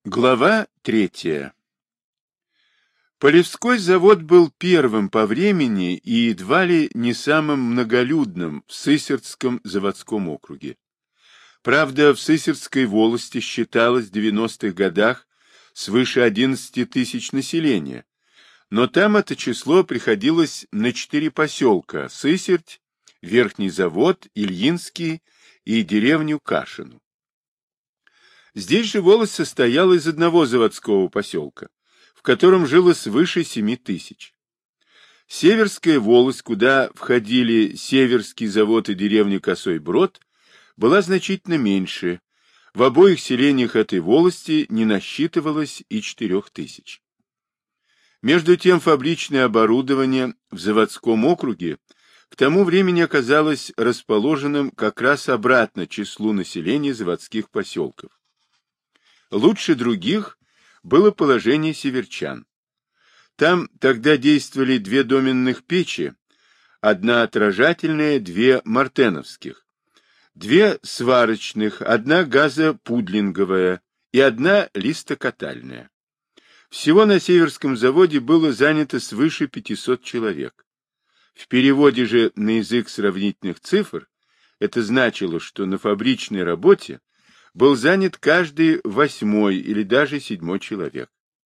Глава 3. Полевской завод был первым по времени и едва ли не самым многолюдным в Сысертском заводском округе. Правда, в Сысертской волости считалось в 90-х годах свыше 11 тысяч населения, но там это число приходилось на 4 поселка – Сысерть, Верхний Завод, Ильинский и деревню Кашину. Здесь же волость состояла из одного заводского поселка, в котором жило свыше 7 тысяч. Северская волость, куда входили Северский завод и деревня Косой Брод, была значительно меньше. В обоих селениях этой волости не насчитывалось и 4 тысяч. Между тем фабричное оборудование в заводском округе к тому времени оказалось расположенным как раз обратно числу населения заводских поселков. Лучше других было положение северчан. Там тогда действовали 2 доменных печи, одна отражательная, 2 мартеновских, 2 сварочных, 1 газопудлинговая и 1 листокатальная. Всего на Северском заводе было занято свыше 500 человек. В переводе же на язык сравнительных цифр это значило, что на фабричной работе был занят каждый 8-й или даже 7-й человек.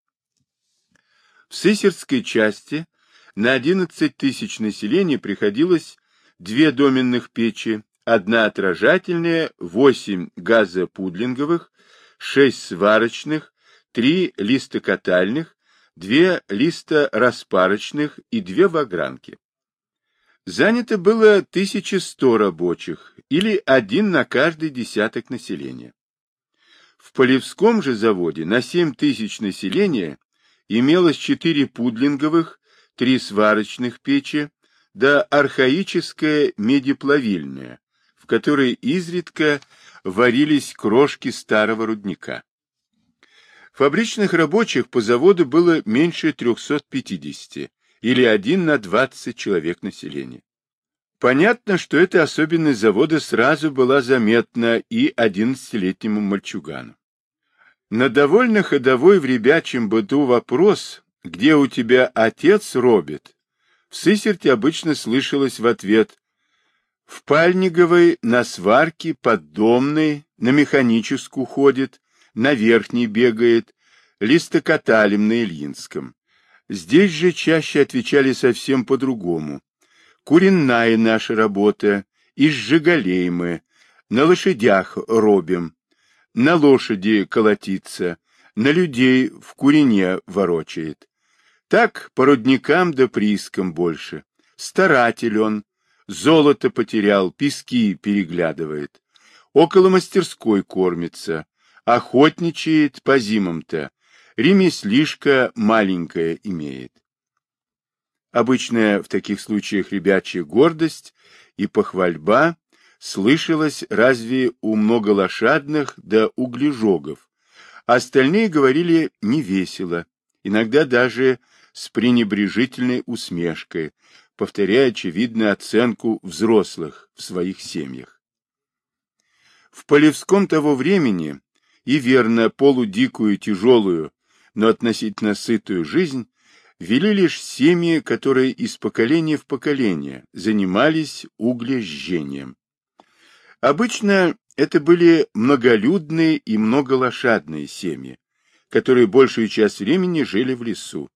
В Сысертской части на 11 тысяч населения приходилось 2 доменных печи, 1 отражательная, 8 газопудлинговых, 6 сварочных, 3 листокатальных, 2 листораспарочных и 2 вагранки. Занято было 1100 рабочих, или 1 на каждый десяток населения. В Полевском же заводе на 7 тысяч населения имелось 4 пудлинговых, 3 сварочных печи, да архаическая медиплавильная, в которой изредка варились крошки старого рудника. Фабричных рабочих по заводу было меньше 350, или 1 на 20 человек населения. Понятно, что эта особенность завода сразу была заметна и 11-летнему мальчугану. На довольно ходовой в ребячьем быту вопрос, где у тебя отец робит, в Сысерте обычно слышалось в ответ: в Пальниговой на сварке, поддомной, на механическую ходит, на верхней бегает, листокаталем на Ильинском. Здесь же чаще отвечали совсем по-другому. Куренная наша работа, из Жигалей мы, на лошадях робим, на лошади колотится, на людей в курине ворочает. Так по рудникам да приискам больше. Старатель он, золото потерял, пески переглядывает. Около мастерской кормится, охотничает по зимам-то, ремеслишко маленькое имеет. Обычная в таких случаях ребячья гордость и похвальба слышалась разве у многолошадных да углежогов. Остальные говорили невесело, иногда даже с пренебрежительной усмешкой, повторяя очевидную оценку взрослых в своих семьях. В Полевском того времени и верно полудикую, тяжелую, но относительно сытую жизнь вели лишь семьи, которые из поколения в поколение занимались углежжением. Обычно это были многолюдные и многолошадные семьи, которые большую часть времени жили в лесу.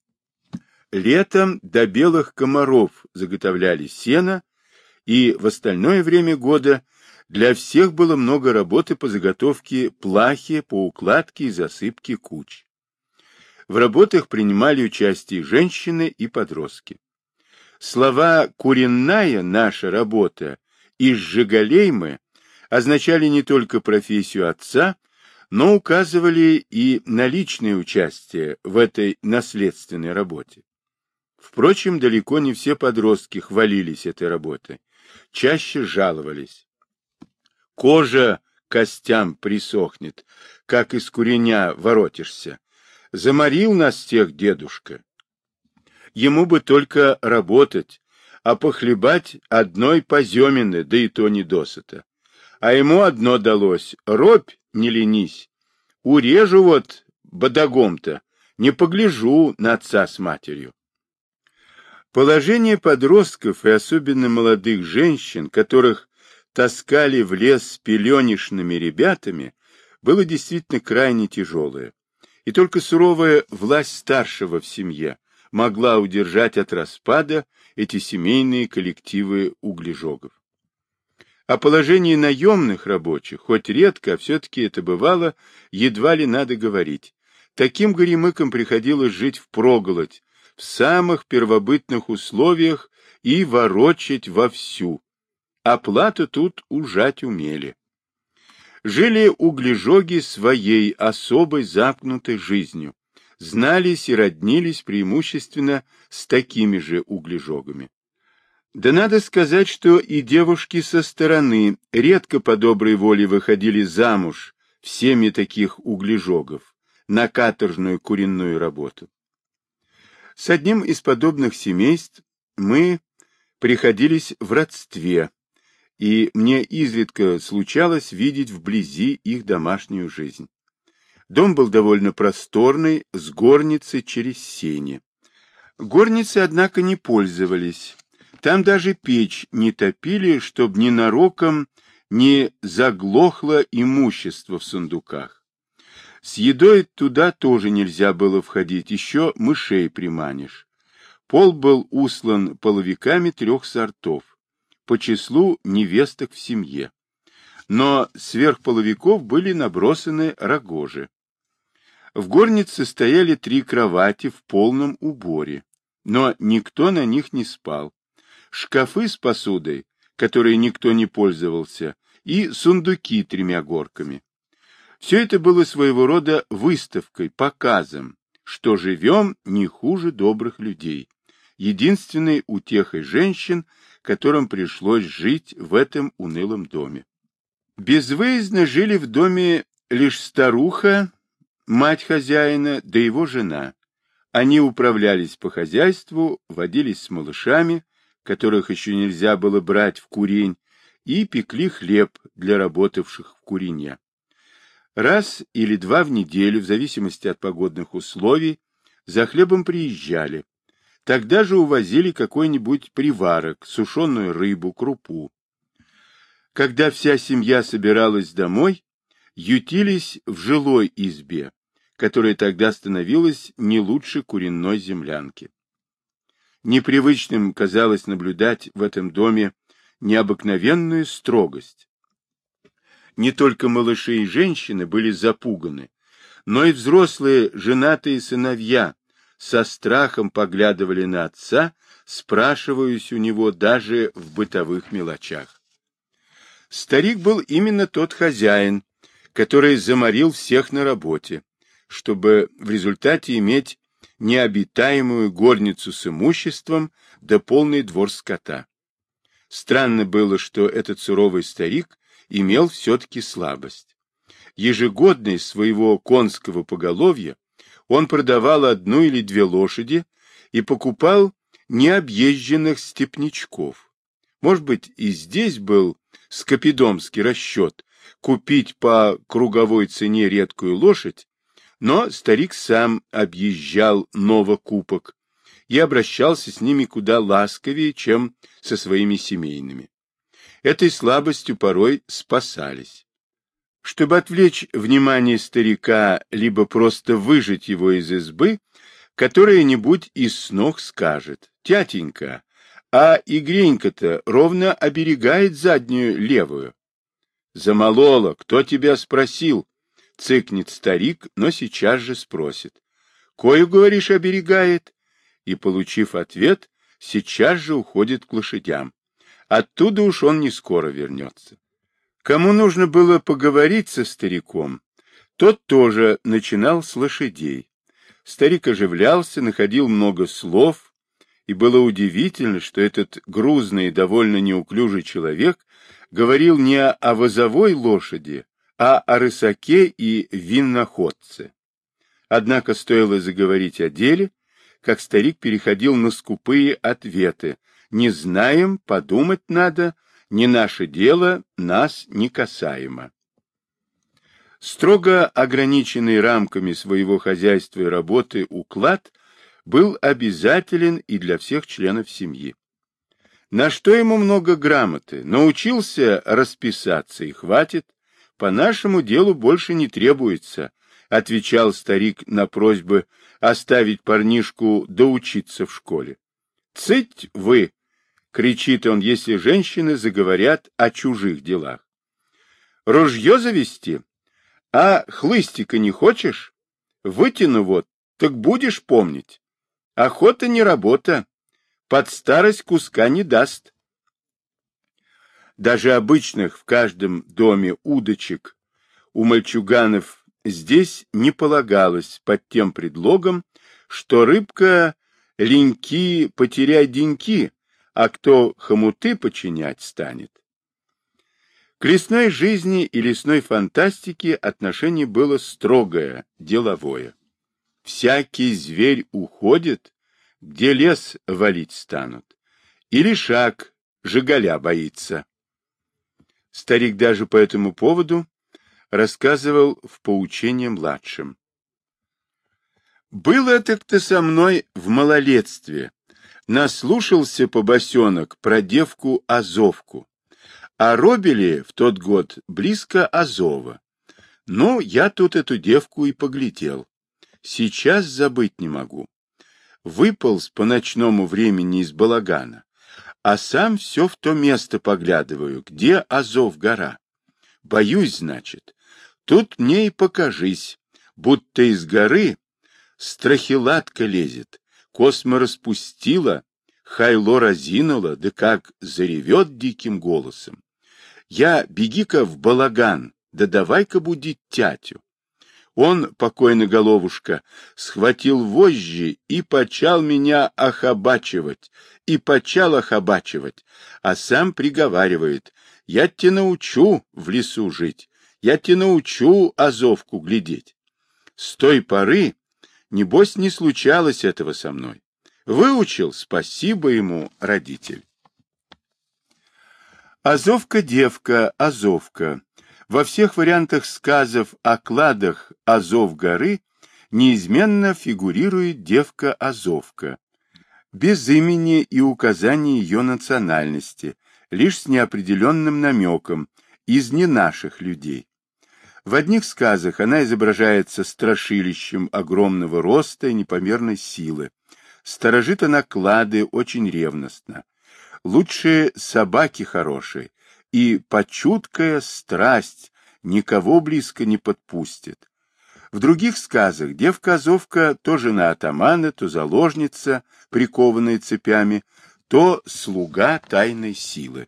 Летом до белых комаров заготовляли сено, и в остальное время года для всех было много работы по заготовке плахи, по укладке и засыпке куч. В работах принимали участие женщины и подростки. Слова «куренная наша работа» и «сжигалей мы» означали не только профессию отца, но указывали и на личное участие в этой наследственной работе. Впрочем, далеко не все подростки хвалились этой работой, чаще жаловались. Кожа костям присохнет, как из куреня воротишься. Заморил нас тех дедушка. Ему бы только работать, а похлебать одной поземины, да и то не досыта. А ему одно далось — робь, не ленись. Урежу вот бодогом-то, не погляжу на отца с матерью. Положение подростков и особенно молодых женщин, которых таскали в лес с пеленишными ребятами, было действительно крайне тяжелое. И только суровая власть старшего в семье могла удержать от распада эти семейные коллективы углежогов. О положении наемных рабочих, хоть редко, а все-таки это бывало, едва ли надо говорить. Таким горемыкам приходилось жить впроголодь, в самых первобытных условиях и ворочать вовсю. Оплату тут ужать умели. Жили углежоги своей особой замкнутой жизнью, знались и роднились преимущественно с такими же углежогами. Да надо сказать, что и девушки со стороны редко по доброй воле выходили замуж всеми таких углежогов на каторжную куренную работу. С одним из подобных семейств мы приходились в родстве, и мне изредка случалось видеть вблизи их домашнюю жизнь. Дом был довольно просторный, с горницей через сени. Горницы, однако, не пользовались. Там даже печь не топили, чтоб ненароком не заглохло имущество в сундуках. С едой туда тоже нельзя было входить, еще мышей приманишь. Пол был услан половиками 3 сортов, по числу невесток в семье. Но сверх половиков были набросаны рогожи. В горнице стояли 3 кровати в полном уборе, но никто на них не спал. Шкафы с посудой, которые никто не пользовался, и сундуки 3 горками. Все это было своего рода выставкой, показом, что живем не хуже добрых людей, единственной утехой женщин, которым пришлось жить в этом унылом доме. Безвыездно жили в доме лишь старуха, мать хозяина, да его жена. Они управлялись по хозяйству, водились с малышами, которых еще нельзя было брать в курень, и пекли хлеб для работавших в курине. Раз или 2 в неделю, в зависимости от погодных условий, за хлебом приезжали. Тогда же увозили какой-нибудь приварок, сушеную рыбу, крупу. Когда вся семья собиралась домой, ютились в жилой избе, которая тогда становилась не лучше куренной землянки. Непривычным казалось наблюдать в этом доме необыкновенную строгость. Не только малыши и женщины были запуганы, но и взрослые женатые сыновья со страхом поглядывали на отца, спрашиваясь у него даже в бытовых мелочах. Старик был именно тот хозяин, который заморил всех на работе, чтобы в результате иметь необитаемую горницу с имуществом да полный двор скота. Странно было, что этот суровый старик имел все-таки слабость. Ежегодно из своего конского поголовья он продавал 1 или 2 лошади и покупал необъезженных степнячков. Может быть, и здесь был скопидомский расчет купить по круговой цене редкую лошадь, но старик сам объезжал новокупок и обращался с ними куда ласковее, чем со своими семейными. Этой слабостью порой спасались. Чтобы отвлечь внимание старика, либо просто выжать его из избы, которая-нибудь из снох скажет: «Тятенька, а Игренька-то ровно оберегает заднюю левую». «Замолола, кто тебя спросил?» — цыкнет старик, но сейчас же спросит: «Кою, говоришь, оберегает?» И, получив ответ, сейчас же уходит к лошадям. Оттуда уж он не скоро вернется. Кому нужно было поговорить со стариком, тот тоже начинал с лошадей. Старик оживлялся, находил много слов, и было удивительно, что этот грузный и довольно неуклюжий человек говорил не о возовой лошади, а о рысаке и винноходце. Однако стоило заговорить о деле, как старик переходил на скупые ответы: «Не знаем, подумать надо, не наше дело, нас не касаемо». Строго ограниченный рамками своего хозяйства и работы уклад был обязателен и для всех членов семьи. На что ему много грамоты? Научился расписаться и хватит. По нашему делу больше не требуется, отвечал старик на просьбы оставить парнишку доучиться в школе. Цыть вы, кричит он, если женщины заговорят о чужих делах. Ружье завести? А хлыстика не хочешь? Вытяну вот, так будешь помнить. Охота не работа. Под старость куска не даст. Даже обычных в каждом доме удочек у мальчуганов здесь не полагалось под тем предлогом, что рыбка леньки потеряй деньки, а кто хомуты починять станет. К лесной жизни и лесной фантастике отношение было строгое, деловое. Всякий зверь уходит, где лес валить станут, или шаг жигаля боится. Старик даже по этому поводу рассказывал в поучении младшим. Было так-то со мной в малолетстве. Наслушался побосенок про девку Азовку. А робили в тот год близко Азова. Ну, я тут эту девку и поглядел. Сейчас забыть не могу. Выполз по ночному времени из балагана, а сам все в то место поглядываю, где Азов-гора. Боюсь, значит. Тут мне и покажись, будто из горы страхилатка лезет, космо распустила, хайло разинула, да как заревет диким голосом. Я беги-ка в балаган, да давай-ка будить тятю. Он, покойный головушка, схватил вожжи и почал меня охабачивать, а сам приговаривает: я те научу в лесу жить, я те научу Азовку глядеть. С той поры, небось, не случалось этого со мной. Выучил, спасибо ему, родитель. Азовка-девка, Азовка. Во всех вариантах сказов о кладах Азов-горы неизменно фигурирует девка Азовка, без имени и указания ее национальности, лишь с неопределенным намеком, из не наших людей. В одних сказах она изображается страшилищем огромного роста и непомерной силы. Сторожит она клады очень ревностно. Лучше собаки хорошие, и почуткая страсть никого близко не подпустит. В других сказах девка-азовка то жена атамана, то заложница, прикованная цепями, то слуга тайной силы.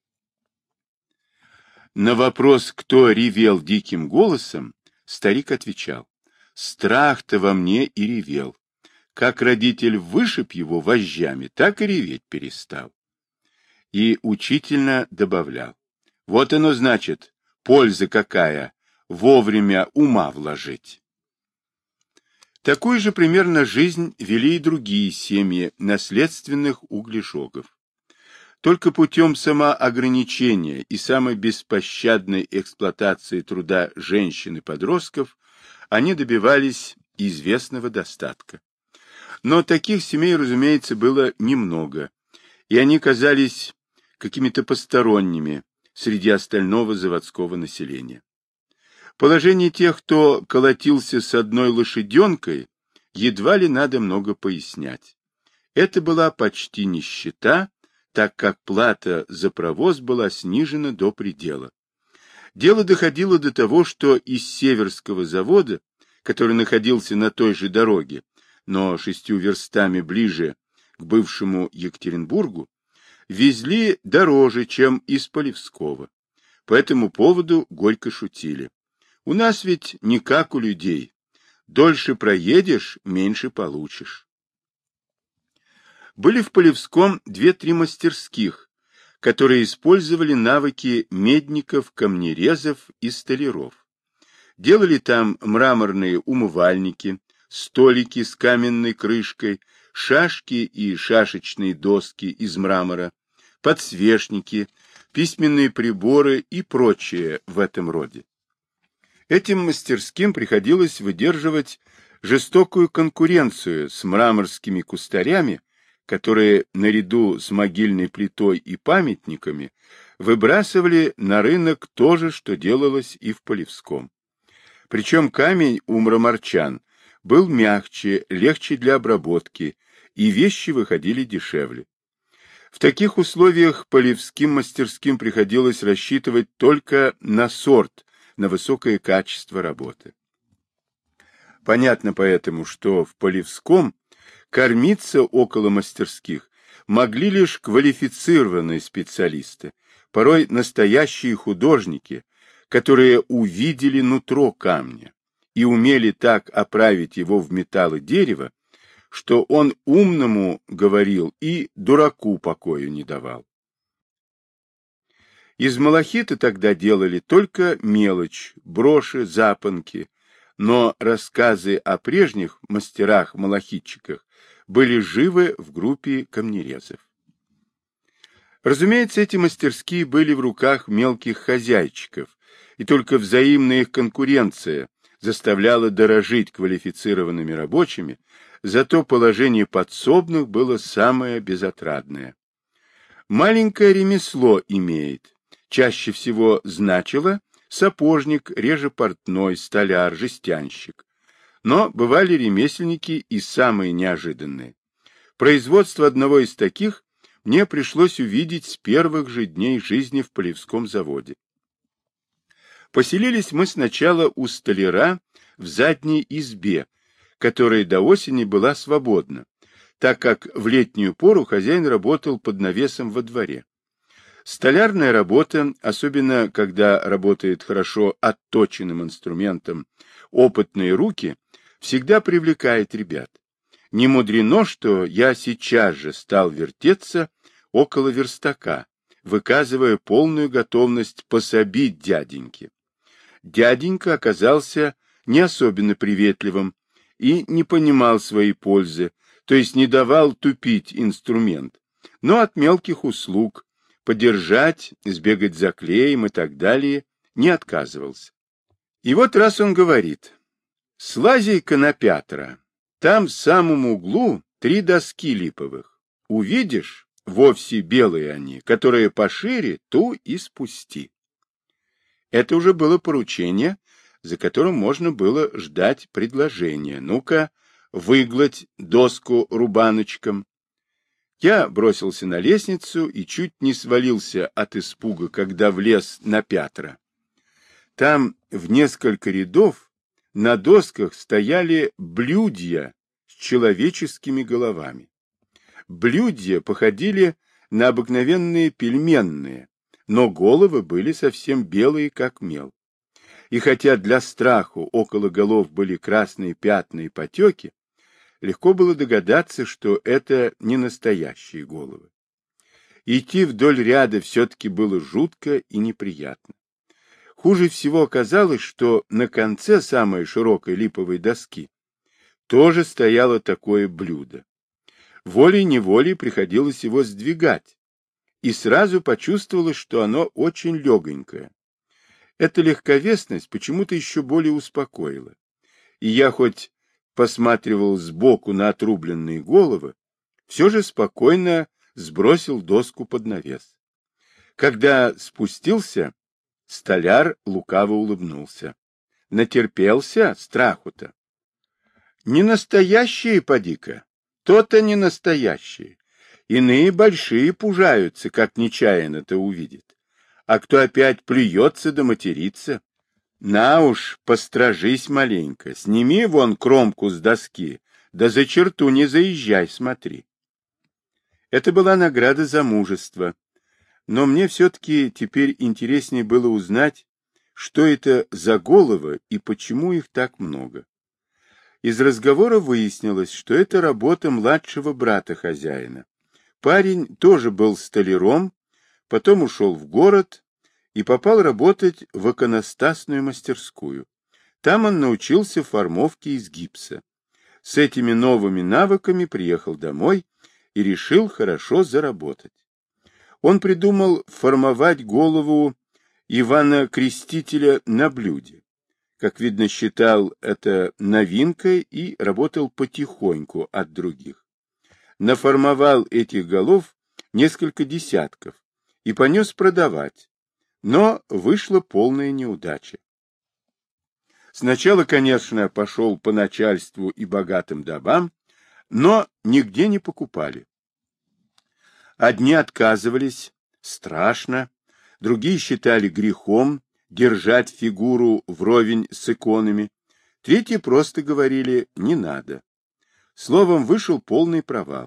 На вопрос, кто ревел диким голосом, старик отвечал: страх-то во мне и ревел. Как родитель вышиб его вожжами, так и реветь перестал. И учительно добавлял: вот оно значит, польза какая, вовремя ума вложить. Такую же примерно жизнь вели и другие семьи наследственных углежогов. Только путем самоограничения и самой беспощадной эксплуатации труда женщин и подростков они добивались известного достатка. Но таких семей, разумеется, было немного, и они казались какими-то посторонними среди остального заводского населения. Положение тех, кто колотился с одной лошаденкой, едва ли надо много пояснять. Это была почти нищета, так как плата за провоз была снижена до предела. Дело доходило до того, что из Северского завода, который находился на той же дороге, но 6 верстами ближе к бывшему Екатеринбургу, везли дороже, чем из Полевского. По этому поводу горько шутили. У нас ведь не как у людей. Дольше проедешь, меньше получишь. Были в Полевском 2-3 мастерских, которые использовали навыки медников, камнерезов и столяров. Делали там мраморные умывальники, столики с каменной крышкой, шашки и шашечные доски из мрамора, подсвечники, письменные приборы и прочее в этом роде. Этим мастерским приходилось выдерживать жестокую конкуренцию с мраморскими кустарями, которые наряду с могильной плитой и памятниками выбрасывали на рынок то же, что делалось и в Полевском. Причем камень у мраморчан был мягче, легче для обработки, и вещи выходили дешевле. В таких условиях полевским мастерским приходилось рассчитывать только на сорт, на высокое качество работы. Понятно поэтому, что в Полевском кормиться около мастерских могли лишь квалифицированные специалисты, порой настоящие художники, которые увидели нутро камня и умели так оправить его в металл и дерево, что он умному говорил и дураку покою не давал. Из малахита тогда делали только мелочь, броши, запонки, но рассказы о прежних мастерах-малахитчиках были живы в группе камнерезов. Разумеется, эти мастерские были в руках мелких хозяйчиков, и только взаимная их конкуренция заставляла дорожить квалифицированными рабочими, зато положение подсобных было самое безотрадное. Маленькое ремесло имеет, чаще всего значило сапожник, реже портной, столяр, жестянщик. Но бывали ремесленники и самые неожиданные. Производство одного из таких мне пришлось увидеть с первых же дней жизни в Полевском заводе. Поселились мы сначала у столяра в задней избе, которая до осени была свободна, так как в летнюю пору хозяин работал под навесом во дворе. Столярная работа, особенно когда работает хорошо отточенным инструментом опытные руки, всегда привлекает ребят. Не мудрено, что я сейчас же стал вертеться около верстака, выказывая полную готовность пособить дяденьке. Дяденька оказался не особенно приветливым и не понимал своей пользы, то есть не давал тупить инструмент, но от мелких услуг, подержать, сбегать за клеем и так далее, не отказывался. И вот раз он говорит: «Слазей-ка на Пятра, там в самом углу 3 доски липовых. Увидишь, вовсе белые они, которые пошире, ту и спусти». Это уже было поручение, за которым можно было ждать предложения. Ну-ка, выгладь доску рубаночком. Я бросился на лестницу и чуть не свалился от испуга, когда влез на Пятра. Там в несколько рядов на досках стояли блюдья с человеческими головами. Блюдья походили на обыкновенные пельменные, но головы были совсем белые, как мел. И хотя для страху около голов были красные пятна и потеки, легко было догадаться, что это не настоящие головы. Идти вдоль ряда все-таки было жутко и неприятно. Хуже всего оказалось, что на конце самой широкой липовой доски тоже стояло такое блюдо. Волей-неволей приходилось его сдвигать, и сразу почувствовалось, что оно очень легонькое. Эта легковесность почему-то еще более успокоила, и я хоть посматривал сбоку на отрубленные головы, все же спокойно сбросил доску под навес. Когда спустился, столяр лукаво улыбнулся. Натерпелся страху-то. Не настоящие, поди-ка, то-то не настоящие. Иные большие пужаются, как нечаянно-то увидит. А кто опять плюется да матерится? На уж, постражись маленько, сними вон кромку с доски, да за черту не заезжай, смотри. Это была награда за мужество, но мне все-таки теперь интереснее было узнать, что это за головы и почему их так много. Из разговора выяснилось, что это работа младшего брата хозяина. Парень тоже был столяром, потом ушел в город и попал работать в иконостасную мастерскую. Там он научился формовке из гипса. С этими новыми навыками приехал домой и решил хорошо заработать. Он придумал формовать голову Ивана Крестителя на блюде. как видно, считал это новинкой и работал потихоньку от других. Наформовал этих голов несколько десятков и понес продавать, но вышла полная неудача. Сначала, конечно, пошел по начальству и богатым домам, но нигде не покупали. Одни отказывались, страшно, другие считали грехом держать фигуру вровень с иконами, третьи просто говорили «не надо». Словом, вышел полный провал.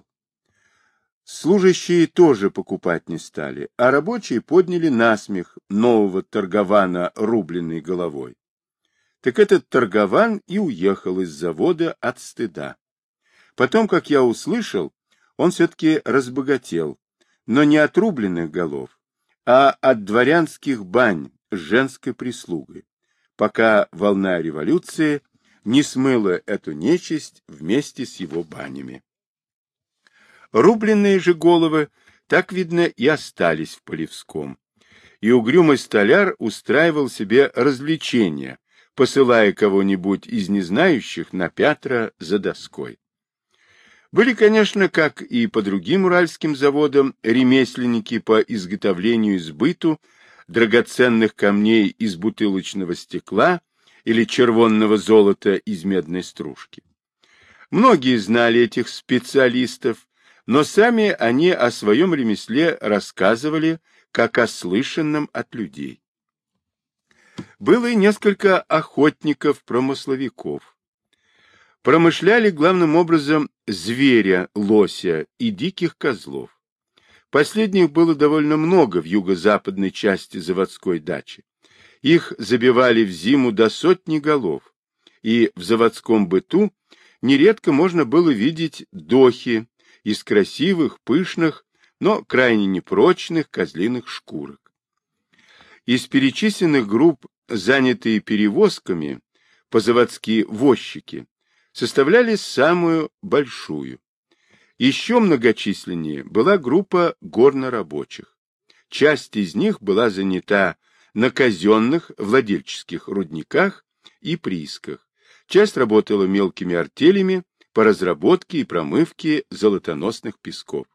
Служащие тоже покупать не стали, а рабочие подняли насмех нового торгована рубленной головой. Так этот торгован и уехал из завода от стыда. Потом, как я услышал, он все-таки разбогател, но не от рубленных голов, а от дворянских бань с женской прислугой, пока волна революции не смыла эту нечисть вместе с его банями. Рубленные же головы, так видно, и остались в Полевском, и угрюмый столяр устраивал себе развлечения, посылая кого-нибудь из незнающих на Пятра за доской. Были, конечно, как и по другим уральским заводам, ремесленники по изготовлению и сбыту драгоценных камней из бутылочного стекла или червонного золота из медной стружки. Многие знали этих специалистов, но сами они о своем ремесле рассказывали, как о слышанном от людей. Было и несколько охотников-промысловиков. Промышляли главным образом зверя, лося и диких козлов. Последних было довольно много в юго-западной части заводской дачи. Их забивали в зиму до сотни голов, и в заводском быту нередко можно было видеть дохи из красивых, пышных, но крайне непрочных козлиных шкурок. Из перечисленных групп, занятые перевозками, по-заводски возчики, составляли самую большую. Еще многочисленнее была группа горнорабочих. Часть из них была занята на казенных владельческих рудниках и приисках. Часть работала мелкими артелями по разработке и промывке золотоносных песков.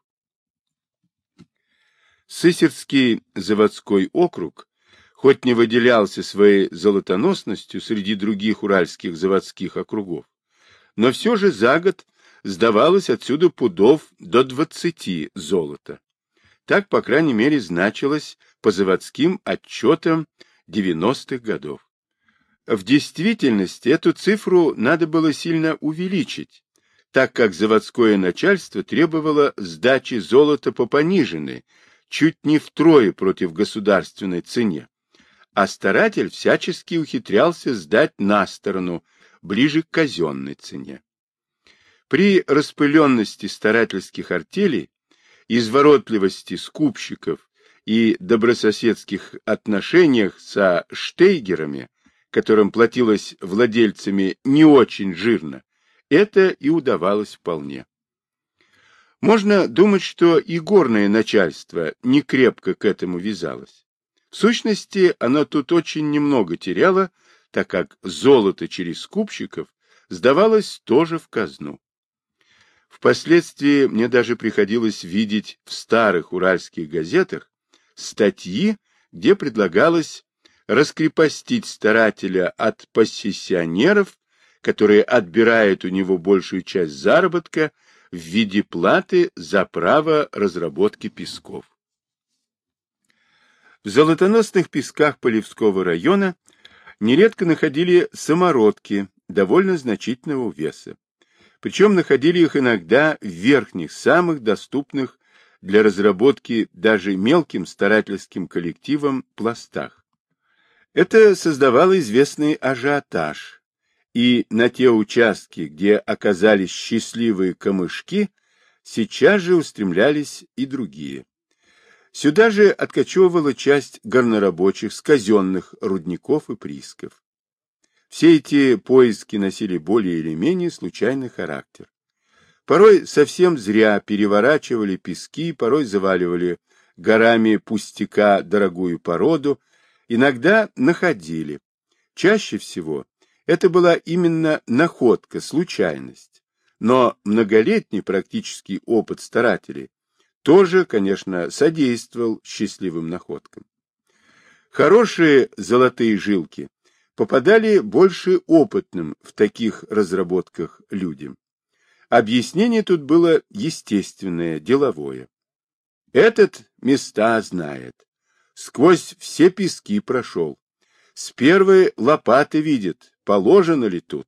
Сысертский заводской округ хоть не выделялся своей золотоносностью среди других уральских заводских округов, но все же за год сдавалось отсюда пудов до 20 золота. Так, по крайней мере, значилось по заводским отчетам 90-х годов. В действительности эту цифру надо было сильно увеличить, так как заводское начальство требовало сдачи золота по пониженной, чуть не втрое против государственной цене, а старатель всячески ухитрялся сдать на сторону, ближе к казенной цене. При распыленности старательских артелей, изворотливости скупщиков и добрососедских отношениях со штейгерами, которым платилось владельцами не очень жирно, это и удавалось вполне. Можно думать, что и горное начальство не крепко к этому вязалось. В сущности, оно тут очень немного теряло, так как золото через скупщиков сдавалось тоже в казну. Впоследствии мне даже приходилось видеть в старых уральских газетах статьи, где предлагалось раскрепостить старателя от поссессионеров, которые отбирают у него большую часть заработка в виде платы за право разработки песков. В золотоносных песках Полевского района нередко находили самородки довольно значительного веса. Причем находили их иногда в верхних, самых доступных для разработки даже мелким старательским коллективам пластах. Это создавало известный ажиотаж, и на те участки, где оказались счастливые камышки, сейчас же устремлялись и другие. Сюда же откачевывала часть горнорабочих с казенных рудников и приисков. Все эти поиски носили более или менее случайный характер. Порой совсем зря переворачивали пески, порой заваливали горами пустяка дорогую породу, иногда находили. Чаще всего Это была именно находка, случайность. Но многолетний практический опыт старателей тоже, конечно, содействовал счастливым находкам. Хорошие золотые жилки попадали больше опытным в таких разработках людям. Объяснение тут было естественное, деловое. Этот места знает. Сквозь все пески прошел. С первой лопаты видит, положено ли тут.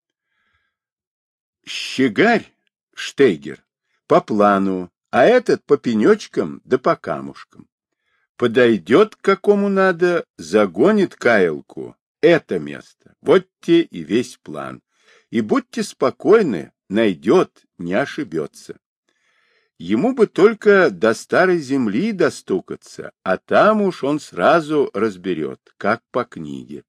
Щегарь, Штейгер, по плану, а этот по пенечкам да по камушкам. Подойдет к какому надо, загонит каялку. Это место. Вот те и весь план. И будьте спокойны, найдет, не ошибется. Ему бы только до старой земли достукаться, а там уж он сразу разберет, как по книге.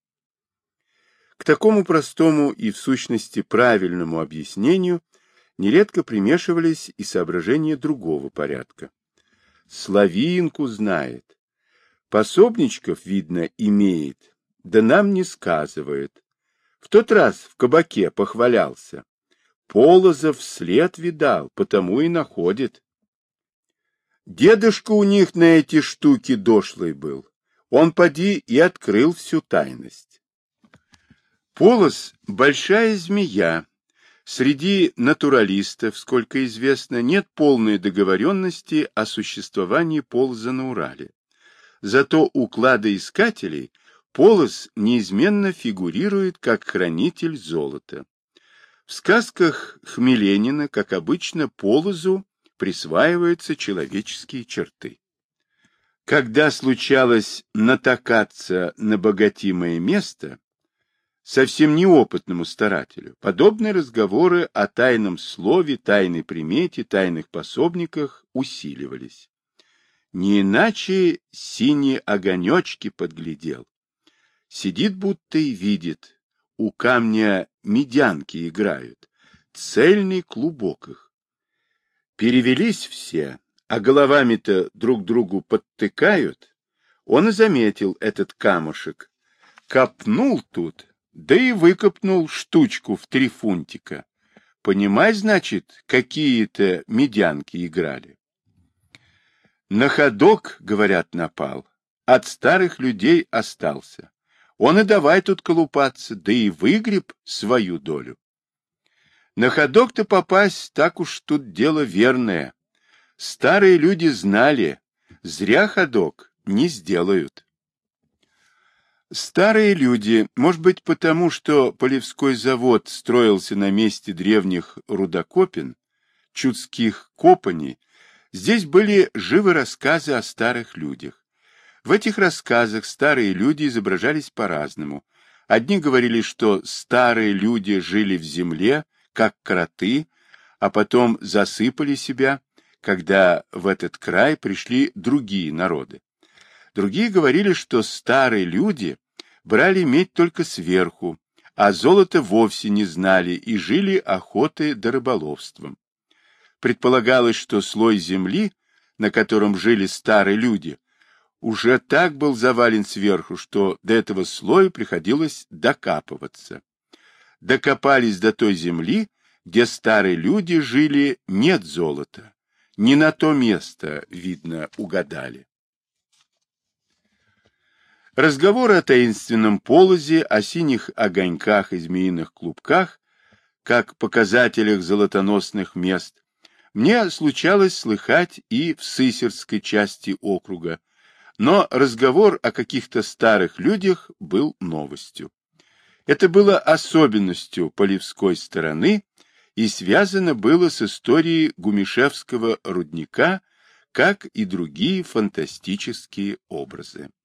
К такому простому и в сущности правильному объяснению нередко примешивались и соображения другого порядка. Славинку знает, пособничков, видно, имеет, да нам не сказывает. В тот раз в кабаке похвалялся. Полозов след видал, потому и находит. Дедушка у них на эти штуки дошлый был. Он поди и открыл всю тайность. Полоз — большая змея. Среди натуралистов, сколько известно, нет полной договоренности о существовании полоза на Урале. Зато у кладоискателей полоз неизменно фигурирует как хранитель золота. В сказках Хмеленина, как обычно, полозу присваиваются человеческие черты. Когда случалось натакаться на богатимое место, совсем неопытному старателю, подобные разговоры о тайном слове, тайной примете, тайных пособниках усиливались. Не иначе синие огонечки подглядел. Сидит будто и видит, у камня медянки играют, цельный клубок их. Перевелись все, а головами-то друг другу подтыкают. Он и заметил этот камушек. Копнул тут, да и выкопнул штучку в 3 фунтика. Понимай, значит, какие-то медянки играли. На ходок, говорят, напал. От старых людей остался. Он и давай тут колупаться, да и выгреб свою долю. На ходок-то попасть, так уж тут дело верное. Старые люди знали, зря ходок не сделают. Старые люди, может быть, потому что Полевской завод строился на месте древних рудокопин, чудских копаний, здесь были живы рассказы о старых людях. В этих рассказах старые люди изображались по-разному. Одни говорили, что старые люди жили в земле, как кроты, а потом засыпали себя, когда в этот край пришли другие народы. Другие говорили, что старые люди брали медь только сверху, а золото вовсе не знали и жили охотой да рыболовством. Предполагалось, что слой земли, на котором жили старые люди, уже так был завален сверху, что до этого слоя приходилось докапываться. Докопались до той земли, где старые люди жили, нет золота. Не на то место, видно, угадали. Разговоры о таинственном полозе, о синих огоньках и змеиных клубках, как показателях золотоносных мест, мне случалось слыхать и в Сысерской части округа, но разговор о каких-то старых людях был новостью. Это было особенностью полевской стороны и связано было с историей Гумишевского рудника, как и другие фантастические образы.